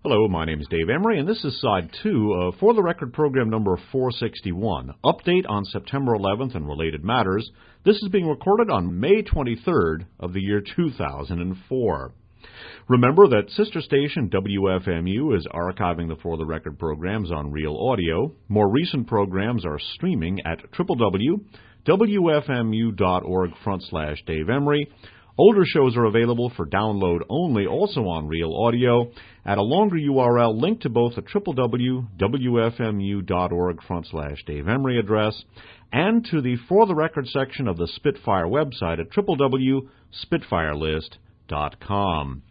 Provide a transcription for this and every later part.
Hello, my name is Dave Emery, and this is Side 2 of For the Record program number 461, Update on September 11th and Related Matters. This is being recorded on May 23rd of the year 2004. Remember that sister station WFMU is archiving the For the Record programs on Real Audio. More recent programs are streaming at www.wfmu.org/Dave Emery. Older shows are available for download only, also on Real Audio, at a longer URL linked to both the www.wfmu.org/Dave Emery address and to the For the Record section of the Spitfire website at www.spitfirelist.com.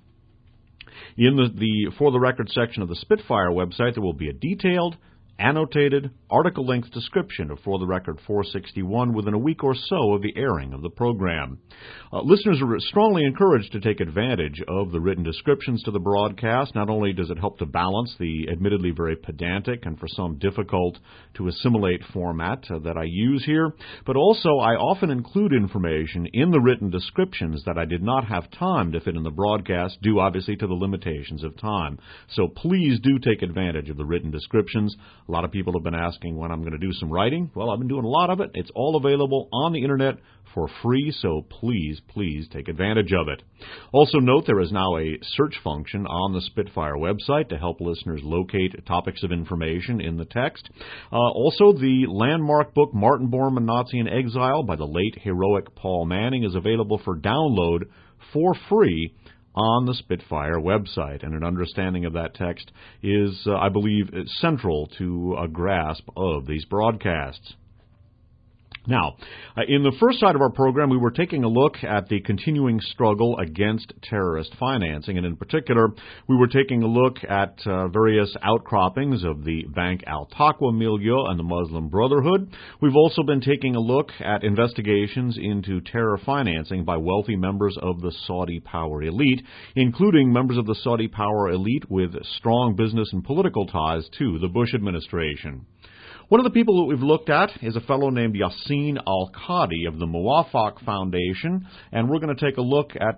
In the For the Record section of the Spitfire website, there will be a detailed, annotated, article-length description of For the Record 461 within a week or so of the airing of the program. Listeners are strongly encouraged to take advantage of the written descriptions to the broadcast. Not only does it help to balance the admittedly very pedantic and for some difficult to assimilate format that I use here, but also I often include information in the written descriptions that I did not have time to fit in the broadcast, due obviously to the limitations of time. So please do take advantage of the written descriptions. A lot of people have been asking when I'm going to do some writing. Well, I've been doing a lot of it. It's all available on the Internet for free, so please take advantage of it. Also note there is now a search function on the Spitfire website to help listeners locate topics of information in the text. Also, the landmark book Martin Bormann, Nazi in Exile by the late heroic Paul Manning is available for download for free on the Spitfire website, and an understanding of that text is, I believe, central to a grasp of these broadcasts. Now, in the first side of our program, we were taking a look at the continuing struggle against terrorist financing, and in particular, we were taking a look at various outcroppings of the Bank al-Taqwa milieu and the Muslim Brotherhood. We've also been taking a look at investigations into terror financing by wealthy members of the Saudi power elite, including members of the Saudi power elite with strong business and political ties to the Bush administration. One of the people that we've looked at is a fellow named Yassin Al-Qadi of the Muwafaq Foundation, and we're going to take a look at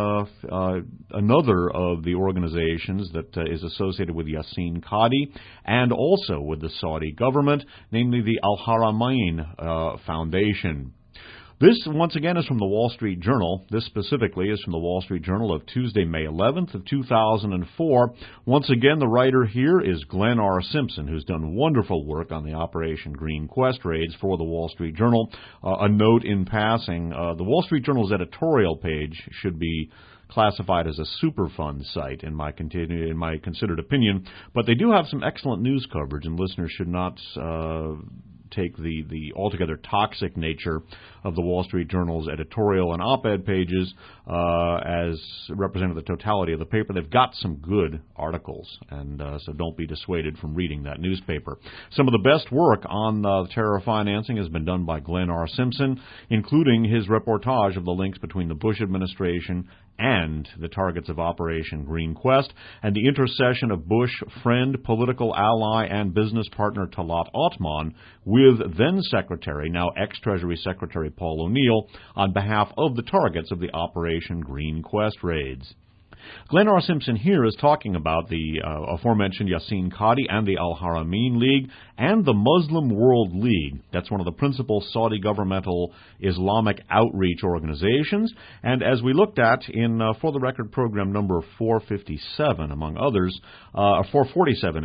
another of the organizations that is associated with Yassin Qadi and also with the Saudi government, namely the Al-Haramain Foundation. This, once again, is from the Wall Street Journal. This specifically is from the Wall Street Journal of Tuesday, May 11th of 2004. Once again, the writer here is Glenn R. Simpson, who's done wonderful work on the Operation Green Quest raids for the Wall Street Journal. A note in passing, the Wall Street Journal's editorial page should be classified as a Superfund site, in my considered opinion, but they do have some excellent news coverage, and listeners should not take the altogether toxic nature of the Wall Street Journal's editorial and op-ed pages as representing the totality of the paper. They've got some good articles, and so don't be dissuaded from reading that newspaper. Some of the best work on terror financing has been done by Glenn R. Simpson, including his reportage of the links between the Bush administration and the targets of Operation Green Quest, and the intercession of Bush friend, political ally, and business partner Talat Othman with then-Secretary, now ex-Treasury Secretary Paul O'Neill, on behalf of the targets of the Operation Green Quest raids. Glenn R. Simpson here is talking about the aforementioned Yassin Qadi and the Al-Haramain League and the Muslim World League. That's one of the principal Saudi governmental Islamic outreach organizations. And as we looked at in For the Record program number 457, among others, 447,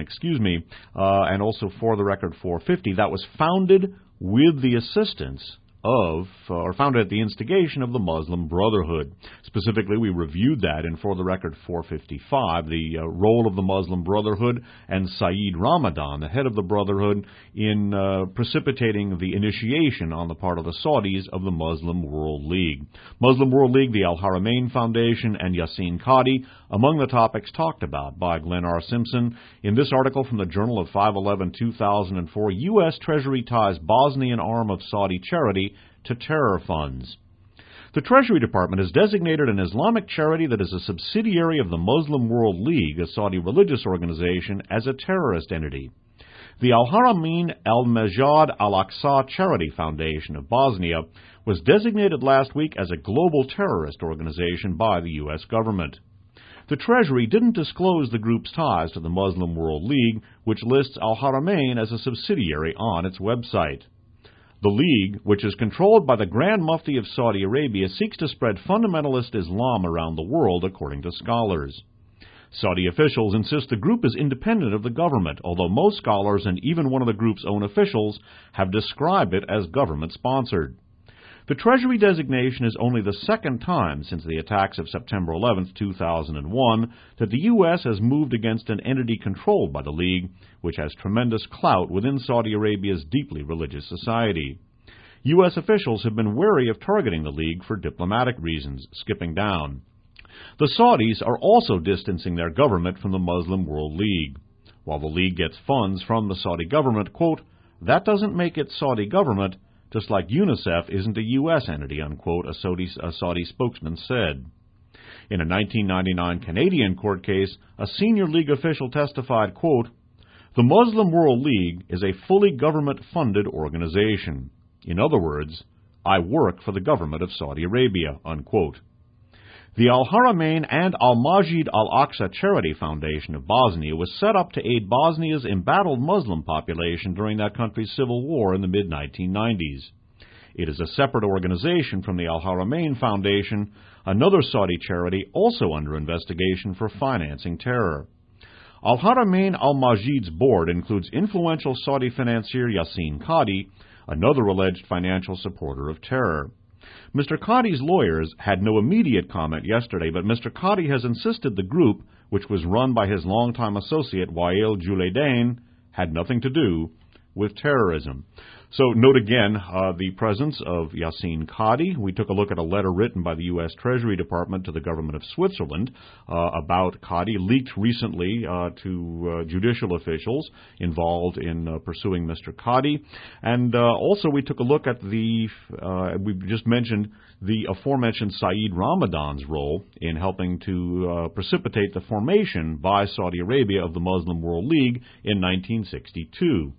and also For the Record 450, that was founded with the assistance of, or founded at the instigation of the Muslim Brotherhood. Specifically, we reviewed that in For the Record 455, the role of the Muslim Brotherhood and Saeed Ramadan, the head of the Brotherhood, in precipitating the initiation on the part of the Saudis of the Muslim World League. Muslim World League, the Al-Haramain Foundation, and Yassin Qadi, among the topics talked about by Glenn R. Simpson in this article from the Journal of 5/11/2004, U.S. Treasury ties Bosnian arm of Saudi charity to terror funds. The Treasury Department has designated an Islamic charity that is a subsidiary of the Muslim World League, a Saudi religious organization, as a terrorist entity. The Al-Haramain Al-Majad Al-Aqsa Charity Foundation of Bosnia was designated last week as a global terrorist organization by the U.S. government. The Treasury didn't disclose the group's ties to the Muslim World League, which lists Al-Haramain as a subsidiary on its website. The League, which is controlled by the Grand Mufti of Saudi Arabia, seeks to spread fundamentalist Islam around the world, according to scholars. Saudi officials insist the group is independent of the government, although most scholars and even one of the group's own officials have described it as government-sponsored. The Treasury designation is only the second time since the attacks of September 11, 2001, that the U.S. has moved against an entity controlled by the League, which has tremendous clout within Saudi Arabia's deeply religious society. U.S. officials have been wary of targeting the League for diplomatic reasons, skipping down. The Saudis are also distancing their government from the Muslim World League. While the League gets funds from the Saudi government, quote, that doesn't make it Saudi government, just like UNICEF isn't a U.S. entity, unquote, a Saudi spokesman said. In a 1999 Canadian court case, a senior League official testified, quote, the Muslim World League is a fully government-funded organization. In other words, I work for the government of Saudi Arabia, unquote. The Al-Haramain and Al-Majid Al-Aqsa Charity Foundation of Bosnia was set up to aid Bosnia's embattled Muslim population during that country's civil war in the mid-1990s. It is a separate organization from the Al-Haramain Foundation, another Saudi charity also under investigation for financing terror. Al-Haramain Al-Majid's board includes influential Saudi financier Yassin Qadhi, another alleged financial supporter of terror. Mr. Qadhi's lawyers had no immediate comment yesterday, but Mr. Qadhi has insisted the group, which was run by his longtime associate Wael Julaydain, had nothing to do with terrorism. So note again the presence of Yassin Qadhi. We took a look at a letter written by the U.S. Treasury Department to the government of Switzerland about Qadhi, leaked recently to judicial officials involved in pursuing Mr. Qadhi. And also we took a look at we just mentioned the aforementioned Saeed Ramadan's role in helping to precipitate the formation by Saudi Arabia of the Muslim World League in 1962.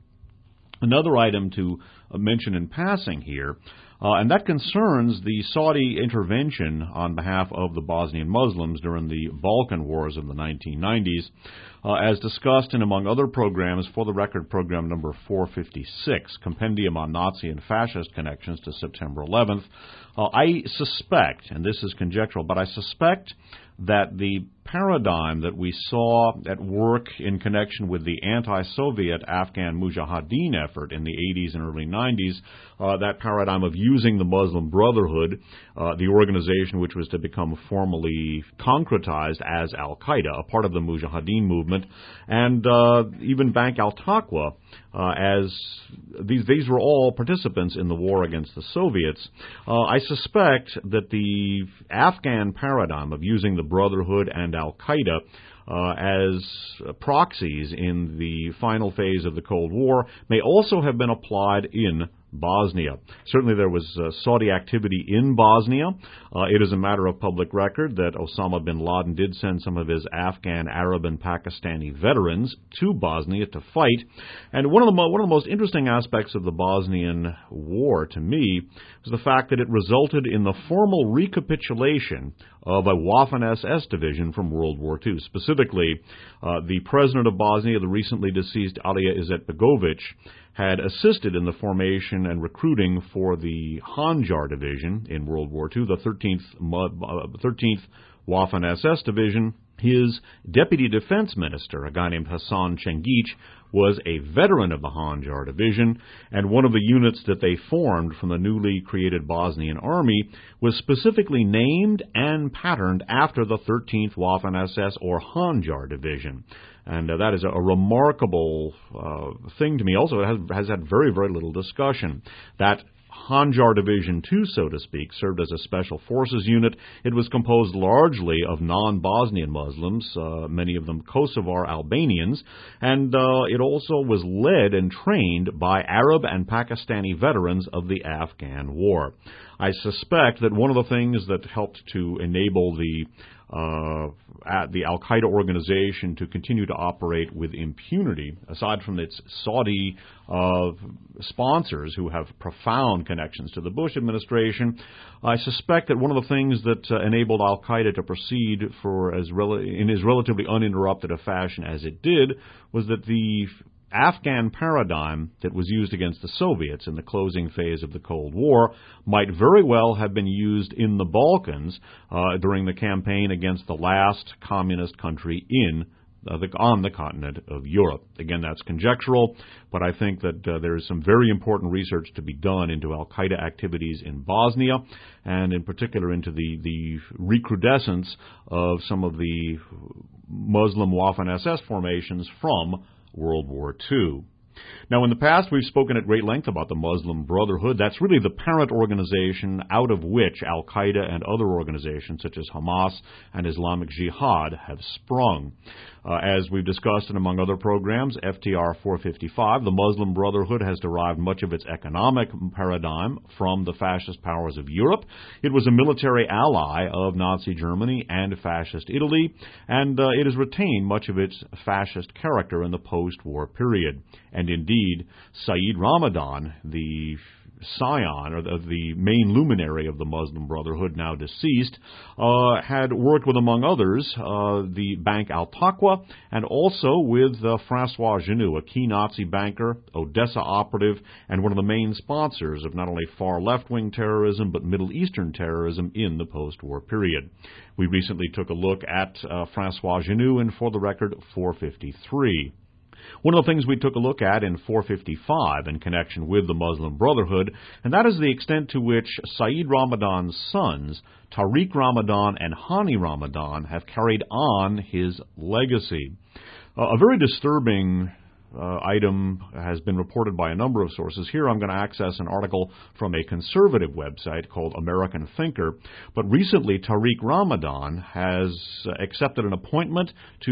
Another item to mention in passing here, and that concerns the Saudi intervention on behalf of the Bosnian Muslims during the Balkan Wars of the 1990s, as discussed in, among other programs, For the Record program number 456, Compendium on Nazi and Fascist Connections to September 11th. I suspect, and this is conjectural, but I suspect that the paradigm that we saw at work in connection with the anti-Soviet Afghan Mujahideen effort in the 80s and early 90s, that paradigm of using the Muslim Brotherhood, the organization which was to become formally concretized as Al-Qaeda, a part of the Mujahideen movement, and even Bank al-Taqwa, as these were all participants in the war against the Soviets. I suspect that the Afghan paradigm of using the Brotherhood and Al-Qaeda as proxies in the final phase of the Cold War may also have been applied in Bosnia. Certainly there was Saudi activity in Bosnia. It is a matter of public record that Osama bin Laden did send some of his Afghan, Arab, and Pakistani veterans to Bosnia to fight. And one of the most interesting aspects of the Bosnian War, to me, was the fact that it resulted in the formal recapitulation of a Waffen-SS division from World War II. Specifically, the president of Bosnia, the recently deceased Alija Izetbegovic, had assisted in the formation and recruiting for the Handjar Division in World War II, the 13th Waffen-SS Division. His deputy defense minister, a guy named Hassan Cengic, was a veteran of the Handjar Division, and one of the units that they formed from the newly created Bosnian Army was specifically named and patterned after the 13th Waffen-SS or Handjar Division. And that is a remarkable thing to me. Also, it has had very, very little discussion. That Handjar Division 2, so to speak, served as a special forces unit. It was composed largely of non-Bosnian Muslims, many of them Kosovar Albanians, and it also was led and trained by Arab and Pakistani veterans of the Afghan War. I suspect that one of the things that helped to enable the at the al-Qaeda organization to continue to operate with impunity, aside from its Saudi sponsors who have profound connections to the Bush administration. I suspect that one of the things that enabled al-Qaeda to proceed in as relatively uninterrupted a fashion as it did was that the Afghan paradigm that was used against the Soviets in the closing phase of the Cold War might very well have been used in the Balkans during the campaign against the last communist country on the continent of Europe. Again, that's conjectural, but I think that there is some very important research to be done into al-Qaeda activities in Bosnia, and in particular into the recrudescence of some of the Muslim Waffen-SS formations from World War II. Now, in the past, we've spoken at great length about the Muslim Brotherhood. That's really the parent organization out of which al-Qaeda and other organizations such as Hamas and Islamic Jihad have sprung. As we've discussed in, among other programs, FTR 455, the Muslim Brotherhood has derived much of its economic paradigm from the fascist powers of Europe. It was a military ally of Nazi Germany and fascist Italy, and it has retained much of its fascist character in the post-war period. And indeed, Saeed Ramadan, the scion, or the main luminary of the Muslim Brotherhood, now deceased, had worked with, among others, the Bank Al-Taqwa, and also with François Genoux, a key Nazi banker, Odessa operative, and one of the main sponsors of not only far left-wing terrorism, but Middle Eastern terrorism in the post-war period. We recently took a look at François Genoux in, for the record, 453. One of the things we took a look at in 455 in connection with the Muslim Brotherhood, and that is the extent to which Saeed Ramadan's sons, Tariq Ramadan and Hani Ramadan, have carried on his legacy. A very disturbing item has been reported by a number of sources. Here I'm going to access an article from a conservative website called American Thinker. But recently, Tariq Ramadan has accepted an appointment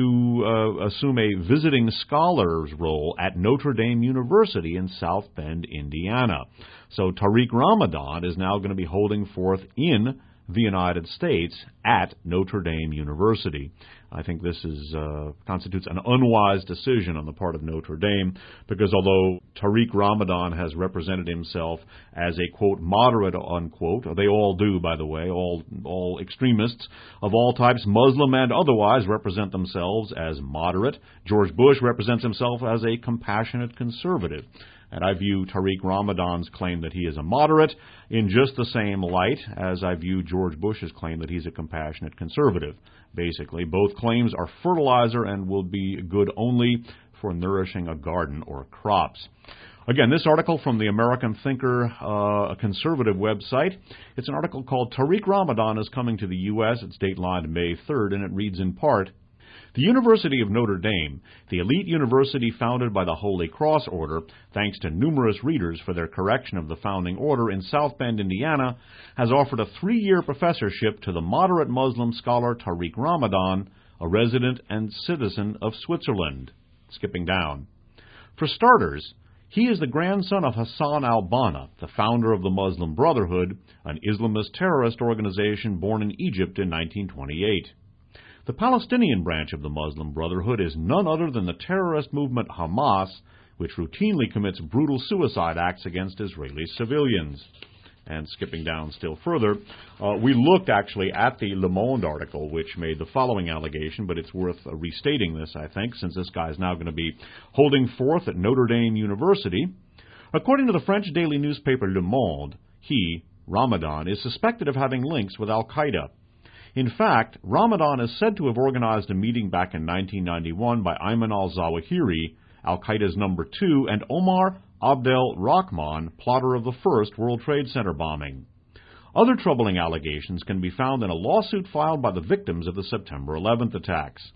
to assume a visiting scholar's role at Notre Dame University in South Bend, Indiana. So Tariq Ramadan is now going to be holding forth in the United States at Notre Dame University. I think this constitutes an unwise decision on the part of Notre Dame, because although Tariq Ramadan has represented himself as a, quote, moderate, unquote, they all do, by the way, all extremists of all types, Muslim and otherwise, represent themselves as moderate. George Bush represents himself as a compassionate conservative. And I view Tariq Ramadan's claim that he is a moderate in just the same light as I view George Bush's claim that he's a compassionate conservative. Basically, both claims are fertilizer and will be good only for nourishing a garden or crops. Again, this article from the American Thinker, a conservative website, it's an article called Tariq Ramadan is Coming to the U.S. It's datelined May 3rd, and it reads in part, "The University of Notre Dame, the elite university founded by the Holy Cross Order, thanks to numerous readers for their correction of the founding order in South Bend, Indiana, has offered a 3-year professorship to the moderate Muslim scholar Tariq Ramadan, a resident and citizen of Switzerland." Skipping down. For starters, he is the grandson of Hassan al-Banna, the founder of the Muslim Brotherhood, an Islamist terrorist organization born in Egypt in 1928. The Palestinian branch of the Muslim Brotherhood is none other than the terrorist movement Hamas, which routinely commits brutal suicide acts against Israeli civilians. And skipping down still further, we looked actually at the Le Monde article, which made the following allegation, but it's worth restating this, I think, since this guy is now going to be holding forth at Notre Dame University. According to the French daily newspaper Le Monde, he, Ramadan, is suspected of having links with al-Qaeda. In fact, Ramadan is said to have organized a meeting back in 1991 by Ayman al-Zawahiri, al-Qaeda's number 2, and Omar Abdel Rahman, plotter of the first World Trade Center bombing. Other troubling allegations can be found in a lawsuit filed by the victims of the September 11th attacks.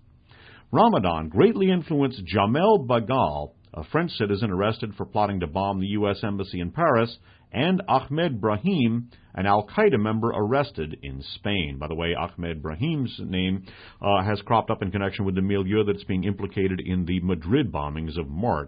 Ramadan greatly influenced Jamel Bagal, a French citizen arrested for plotting to bomb the U.S. Embassy in Paris, and Ahmed Brahim, an al-Qaeda member arrested in Spain. By the way, Ahmed Brahim's name has cropped up in connection with the milieu that's being implicated in the Madrid bombings of March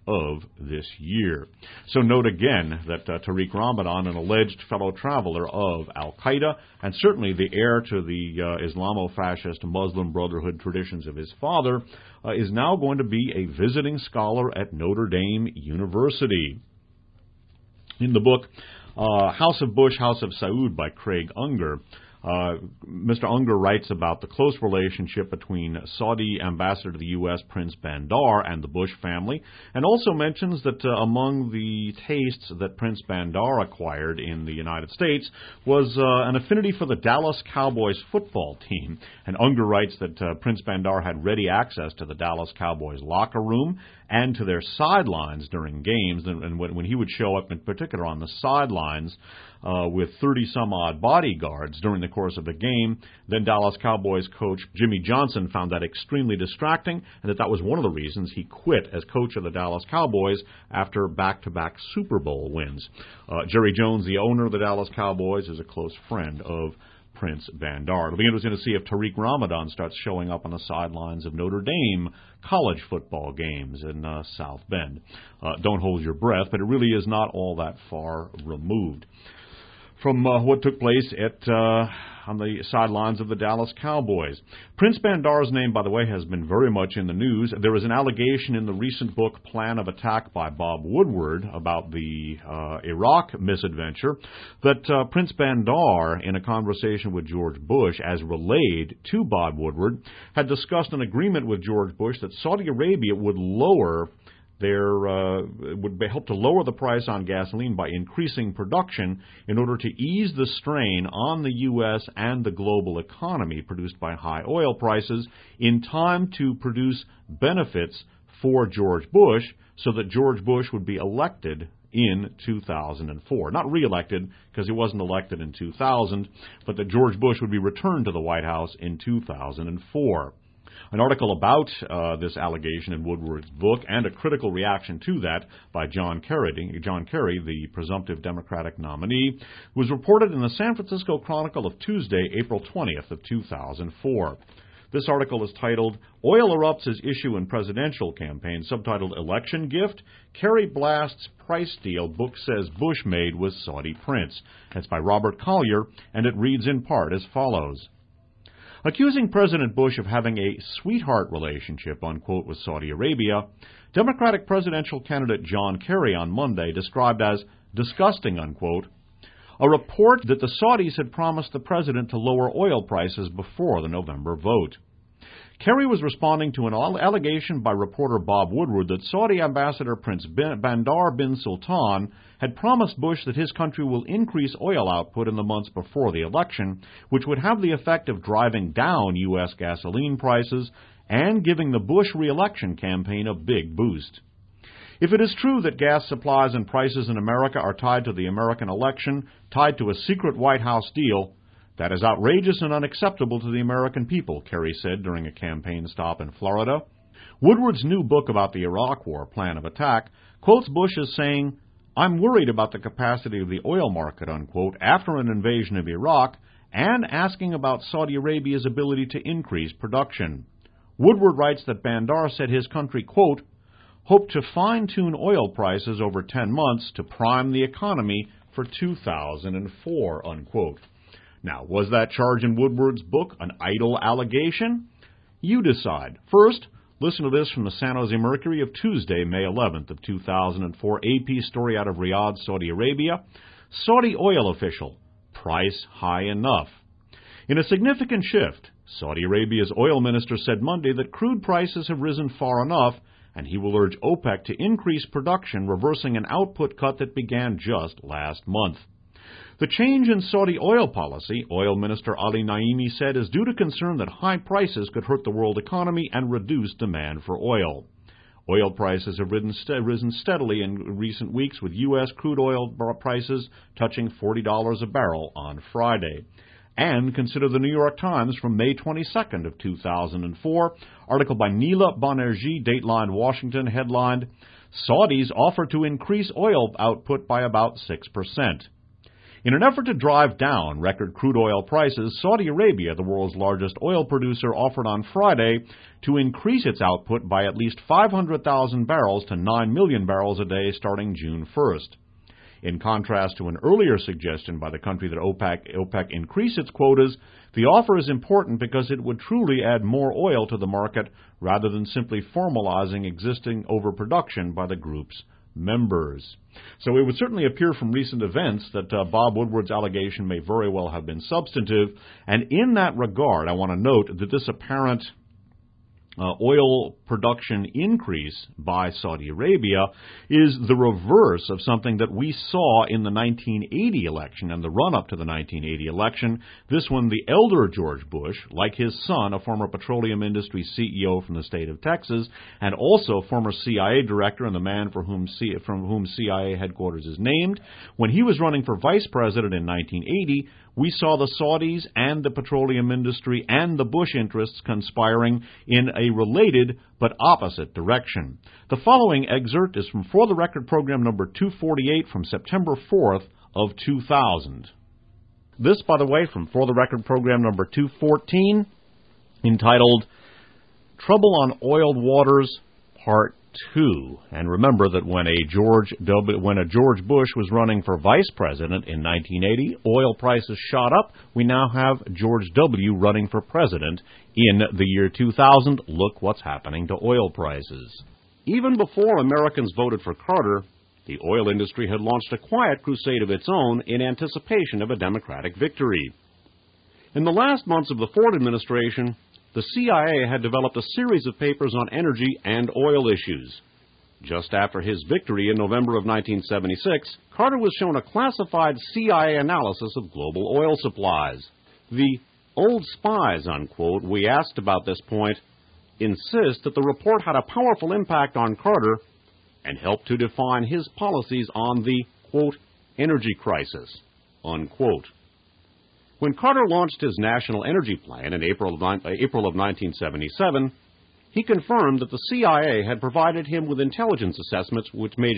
of this year. So note again that Tariq Ramadan, an alleged fellow traveler of al-Qaeda, and certainly the heir to the Islamo-fascist Muslim Brotherhood traditions of his father, is now going to be a visiting scholar at Notre Dame University. In the book House of Bush, House of Saud by Craig Unger, Mr. Unger writes about the close relationship between Saudi ambassador to the U.S. Prince Bandar and the Bush family, and also mentions that among the tastes that Prince Bandar acquired in the United States was an affinity for the Dallas Cowboys football team. And Unger writes that Prince Bandar had ready access to the Dallas Cowboys locker room and to their sidelines during games, and when he would show up in particular on the sidelines with 30-some-odd bodyguards during the course of the game, then Dallas Cowboys coach Jimmy Johnson found that extremely distracting, and that was one of the reasons he quit as coach of the Dallas Cowboys after back-to-back Super Bowl wins. Jerry Jones, the owner of the Dallas Cowboys, is a close friend of Prince Bandar. It'll be interesting to see if Tariq Ramadan starts showing up on the sidelines of Notre Dame college football games in South Bend. Don't hold your breath, but it really is not all that far removed from what took place on the sidelines of the Dallas Cowboys. Prince Bandar's name, by the way, has been very much in the news. There was an allegation in the recent book Plan of Attack by Bob Woodward about the Iraq misadventure that Prince Bandar, in a conversation with George Bush, as relayed to Bob Woodward, had discussed an agreement with George Bush that Saudi Arabia would help to lower the price on gasoline by increasing production in order to ease the strain on the U.S. and the global economy produced by high oil prices in time to produce benefits for George Bush so that George Bush would be elected in 2004. Not reelected, because he wasn't elected in 2000, but that George Bush would be returned to the White House in 2004. An article about this allegation in Woodward's book and a critical reaction to that by John Kerry, the presumptive Democratic nominee, was reported in the San Francisco Chronicle of Tuesday, April 20th of 2004. This article is titled, Oil Erupts as Issue in Presidential Campaign, subtitled Election Gift, Kerry Blasts Price Deal Book Says Bush Made with Saudi Prince. It's by Robert Collier, and it reads in part as follows. Accusing President Bush of having a sweetheart relationship, unquote, with Saudi Arabia, Democratic presidential candidate John Kerry on Monday described as disgusting, unquote, a report that the Saudis had promised the president to lower oil prices before the November vote. Kerry was responding to an allegation by reporter Bob Woodward that Saudi Ambassador Prince Bandar bin Sultan had promised Bush that his country will increase oil output in the months before the election, which would have the effect of driving down U.S. gasoline prices and giving the Bush re-election campaign a big boost. If it is true that gas supplies and prices in America are tied to the American election, tied to a secret White House deal, that is outrageous and unacceptable to the American people, Kerry said during a campaign stop in Florida. Woodward's new book about the Iraq War, Plan of Attack, quotes Bush as saying, I'm worried about the capacity of the oil market, unquote, after an invasion of Iraq, and asking about Saudi Arabia's ability to increase production. Woodward writes that Bandar said his country, quote, hoped to fine-tune oil prices over 10 months to prime the economy for 2004, unquote. Now, was that charge in Woodward's book an idle allegation? You decide. First, listen to this from the San Jose Mercury of Tuesday, May 11th of 2004. AP story out of Riyadh, Saudi Arabia. Saudi oil official. Price high enough. In a significant shift, Saudi Arabia's oil minister said Monday that crude prices have risen far enough, and he will urge OPEC to increase production, reversing an output cut that began just last month. The change in Saudi oil policy, Oil Minister Ali Naimi said, is due to concern that high prices could hurt the world economy and reduce demand for oil. Oil prices have risen steadily in recent weeks, with U.S. crude oil prices touching $40 a barrel on Friday. And consider the New York Times from May 22nd of 2004, article by Neela Banerjee, Dateline Washington, headlined, Saudis offer to increase oil output by about 6%. In an effort to drive down record crude oil prices, Saudi Arabia, the world's largest oil producer, offered on Friday to increase its output by at least 500,000 barrels to 9 million barrels a day starting June 1st. In contrast to an earlier suggestion by the country that OPEC increase its quotas, the offer is important because it would truly add more oil to the market rather than simply formalizing existing overproduction by the group's members. So it would certainly appear from recent events that Bob Woodward's allegation may very well have been substantive, and in that regard, I want to note that this apparent oil production increase by Saudi Arabia is the reverse of something that we saw in the 1980 election and the run-up to the 1980 election. This one, the elder George Bush, like his son, a former petroleum industry CEO from the state of Texas, and also former CIA director and the man from whom CIA headquarters is named, when he was running for vice president in 1980, we saw the Saudis and the petroleum industry and the Bush interests conspiring in a related but opposite direction. The following excerpt is from For the Record program number 248 from September 4th of 2000. This, by the way, from For the Record program number 214, entitled Trouble on Oiled Waters, Part 2. And remember that when a George Bush was running for vice president in 1980, oil prices shot up. We now have George W. running for president in the year 2000. Look what's happening to oil prices. Even before Americans voted for Carter, the oil industry had launched a quiet crusade of its own in anticipation of a Democratic victory. In the last months of the Ford administration, the CIA had developed a series of papers on energy and oil issues. Just after his victory in November of 1976, Carter was shown a classified CIA analysis of global oil supplies. The old spies, unquote, we asked about this point, insist that the report had a powerful impact on Carter and helped to define his policies on the, quote, energy crisis, unquote. When Carter launched his National Energy Plan in April of 1977, he confirmed that the CIA had provided him with intelligence assessments which made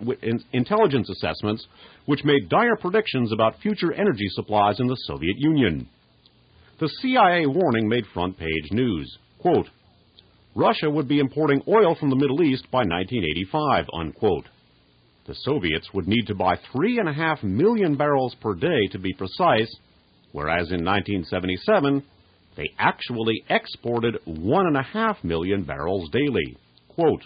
dire predictions about future energy supplies in the Soviet Union. The CIA warning made front-page news. Quote, Russia would be importing oil from the Middle East by 1985, unquote. The Soviets would need to buy 3.5 million barrels per day to be precise, whereas in 1977, they actually exported 1.5 million barrels daily. Quote,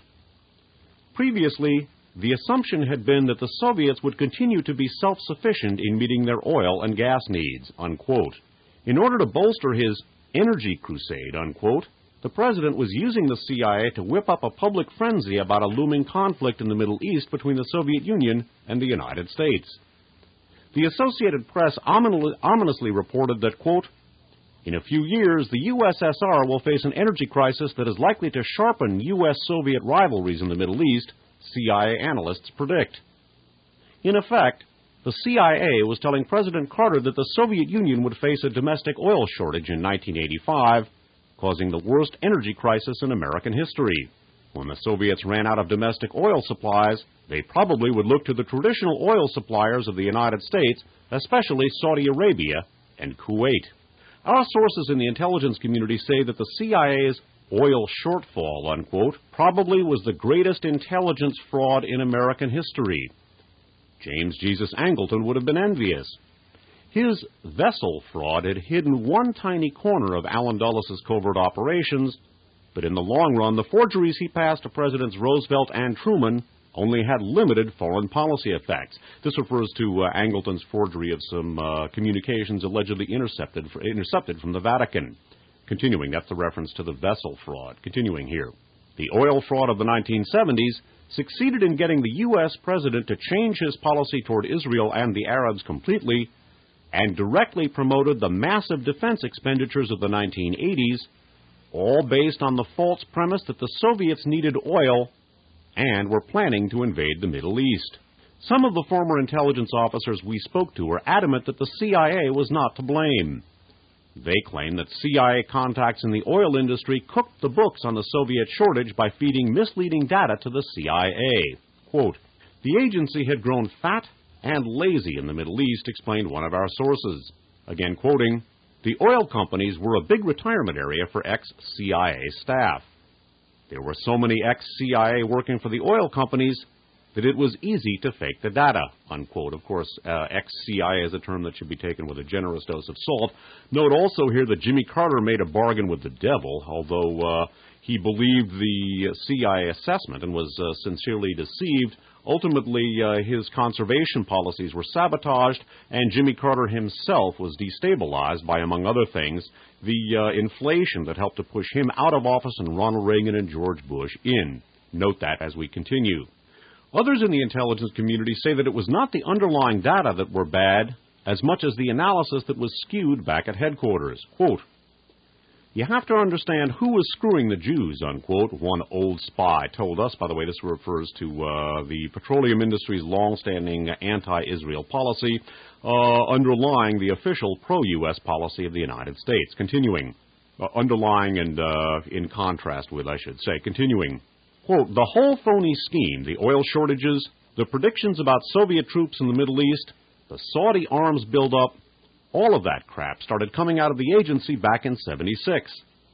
previously, the assumption had been that the Soviets would continue to be self-sufficient in meeting their oil and gas needs, unquote. In order to bolster his energy crusade, unquote, the president was using the CIA to whip up a public frenzy about a looming conflict in the Middle East between the Soviet Union and the United States. The Associated Press ominously reported that, quote, in a few years, the USSR will face an energy crisis that is likely to sharpen U.S.-Soviet rivalries in the Middle East, CIA analysts predict. In effect, the CIA was telling President Carter that the Soviet Union would face a domestic oil shortage in 1985, causing the worst energy crisis in American history. When the Soviets ran out of domestic oil supplies, they probably would look to the traditional oil suppliers of the United States, especially Saudi Arabia and Kuwait. Our sources in the intelligence community say that the CIA's oil shortfall, unquote, probably was the greatest intelligence fraud in American history. James Jesus Angleton would have been envious. His vessel fraud had hidden one tiny corner of Allen Dulles' covert operations, but in the long run, the forgeries he passed to Presidents Roosevelt and Truman only had limited foreign policy effects. This refers to Angleton's forgery of some communications allegedly intercepted from the Vatican. Continuing, that's the reference to the vessel fraud. Continuing here. The oil fraud of the 1970s succeeded in getting the U.S. president to change his policy toward Israel and the Arabs completely, and directly promoted the massive defense expenditures of the 1980s, all based on the false premise that the Soviets needed oil and were planning to invade the Middle East. Some of the former intelligence officers we spoke to were adamant that the CIA was not to blame. They claim that CIA contacts in the oil industry cooked the books on the Soviet shortage by feeding misleading data to the CIA. Quote, the agency had grown fat and lazy in the Middle East, explained one of our sources. Again quoting, "The oil companies were a big retirement area for ex-CIA staff. There were so many ex-CIA working for the oil companies that it was easy to fake the data," unquote. Of course, ex-CIA is a term that should be taken with a generous dose of salt. Note also here that Jimmy Carter made a bargain with the devil, although he believed the CIA assessment and was sincerely deceived. Ultimately, his conservation policies were sabotaged, and Jimmy Carter himself was destabilized by, among other things, the inflation that helped to push him out of office and Ronald Reagan and George Bush in. Note that as we continue. Others in the intelligence community say that it was not the underlying data that were bad, as much as the analysis that was skewed back at headquarters. Quote, "You have to understand who was screwing the Jews," unquote, one old spy told us. By the way, this refers to the petroleum industry's long-standing anti-Israel policy underlying the official pro-U.S. policy of the United States. Continuing, underlying and in contrast with, I should say. Continuing, quote, "The whole phony scheme, the oil shortages, the predictions about Soviet troops in the Middle East, the Saudi arms buildup, all of that crap started coming out of the agency back in '76.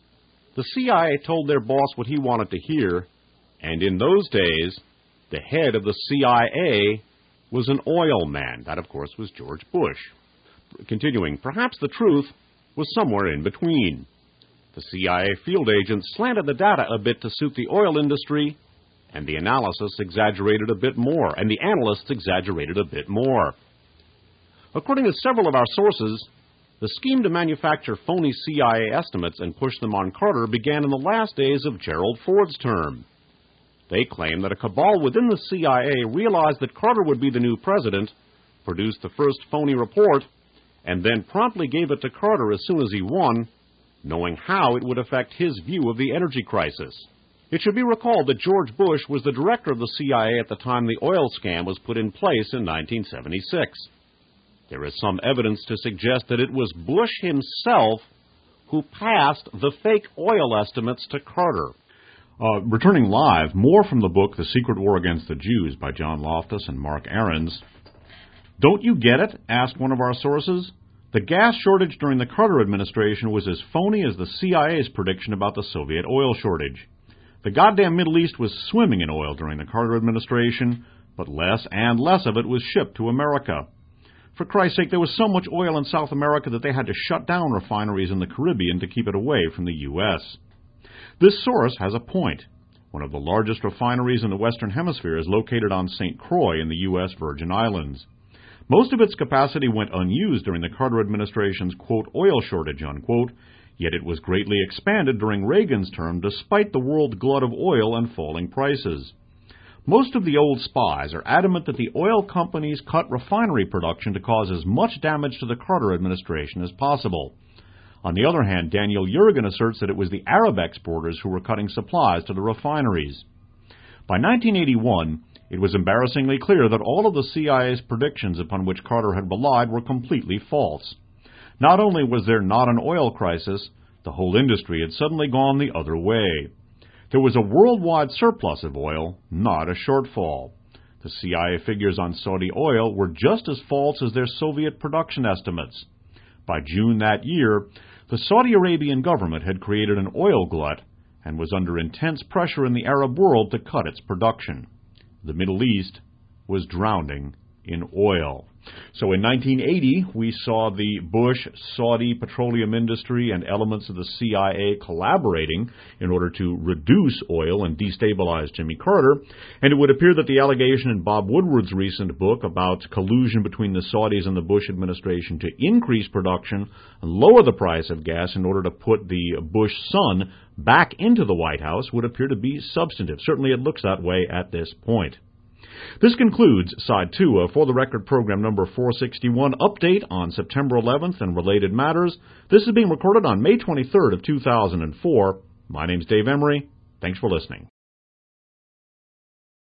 The CIA told their boss what he wanted to hear, and in those days, the head of the CIA was an oil man." That, of course, was George Bush. Continuing, "Perhaps the truth was somewhere in between. The CIA field agents slanted the data a bit to suit the oil industry, and the analysis exaggerated a bit more, and the analysts exaggerated a bit more." According to several of our sources, the scheme to manufacture phony CIA estimates and push them on Carter began in the last days of Gerald Ford's term. They claim that a cabal within the CIA realized that Carter would be the new president, produced the first phony report, and then promptly gave it to Carter as soon as he won, knowing how it would affect his view of the energy crisis. It should be recalled that George Bush was the director of the CIA at the time the oil scam was put in place in 1976. There is some evidence to suggest that it was Bush himself who passed the fake oil estimates to Carter. Returning live, more from the book The Secret War Against the Jews by John Loftus and Mark Ahrens. "Don't you get it?" asked one of our sources. "The gas shortage during the Carter administration was as phony as the CIA's prediction about the Soviet oil shortage. The goddamn Middle East was swimming in oil during the Carter administration, but less and less of it was shipped to America. For Christ's sake, there was so much oil in South America that they had to shut down refineries in the Caribbean to keep it away from the U.S. This source has a point. One of the largest refineries in the Western Hemisphere is located on St. Croix in the U.S. Virgin Islands. Most of its capacity went unused during the Carter administration's, quote, oil shortage, unquote, yet it was greatly expanded during Reagan's term despite the world glut of oil and falling prices. Most of the old spies are adamant that the oil companies cut refinery production to cause as much damage to the Carter administration as possible. On the other hand, Daniel Yergin asserts that it was the Arab exporters who were cutting supplies to the refineries. By 1981, it was embarrassingly clear that all of the CIA's predictions upon which Carter had relied were completely false. Not only was there not an oil crisis, the whole industry had suddenly gone the other way. There was a worldwide surplus of oil, not a shortfall. The CIA figures on Saudi oil were just as false as their Soviet production estimates. By June that year, the Saudi Arabian government had created an oil glut and was under intense pressure in the Arab world to cut its production. The Middle East was drowning in oil. So in 1980, we saw the Bush-Saudi petroleum industry and elements of the CIA collaborating in order to reduce oil and destabilize Jimmy Carter, and it would appear that the allegation in Bob Woodward's recent book about collusion between the Saudis and the Bush administration to increase production and lower the price of gas in order to put the Bush son back into the White House would appear to be substantive. Certainly it looks that way at this point. This concludes Side 2 of For the Record program number 461, Update on September 11th and Related Matters. This is being recorded on May 23rd of 2004. My name's Dave Emery. Thanks for listening.